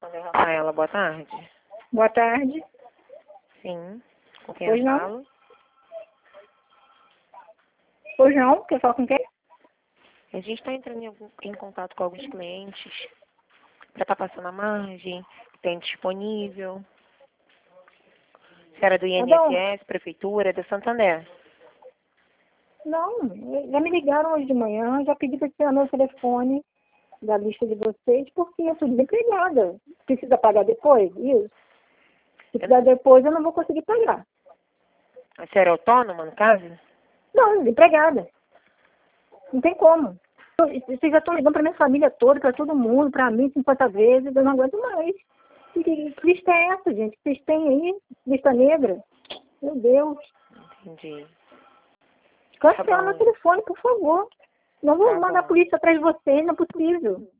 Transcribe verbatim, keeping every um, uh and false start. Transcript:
Fernanda Rafaela, boa tarde. Boa tarde. Sim, com quem Pois eu não? falo? Pois não? Quer falar com quem? A gente está entrando em, algum- em contato com alguns clientes para estar passando a margem, que tem disponível. Se era do Adão, I N S S, Prefeitura, da Santander. não, já me ligaram hoje de manhã, já pedi para tirar meu telefone da lista de vocês, porque eu estou desempregada. Precisa pagar depois? Isso. Se precisar depois, eu não vou conseguir pagar. A senhora é autônoma, no caso? Não, desempregada. Não tem como. Eu- Vocês já estão ligando para minha família toda, para todo mundo, para mim, cinquenta vezes, eu não aguento mais. Que, que que lista é essa, gente? Que vocês têm aí? Lista negra? Meu Deus. Entendi. Cancela Tá meu bom. telefone, por favor. Não vou Tá mandar a bom. polícia atrás de vocês, não é possível.